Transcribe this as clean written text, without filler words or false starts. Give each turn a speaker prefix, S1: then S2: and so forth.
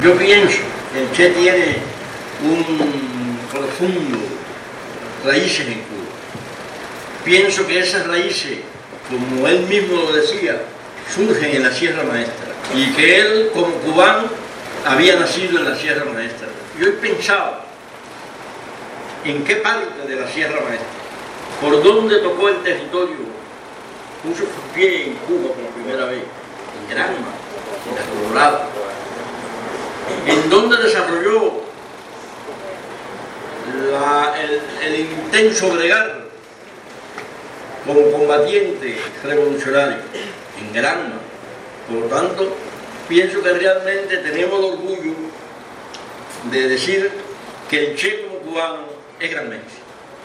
S1: Yo pienso que el Che tiene un profundo raíces en Cuba. Pienso que esas raíces, como él mismo lo decía, surgen en la Sierra Maestra y que él, como cubano, había nacido en la Sierra Maestra. Yo he pensado en qué parte de la Sierra Maestra, por dónde tocó el territorio, puso sus pies en Cuba por primera vez, en Granma, en la Colorado, en donde desarrolló el intenso bregar como combatiente revolucionario en Granma. Por lo tanto, pienso que realmente tenemos el orgullo de decir que el Che como cubano es granmense.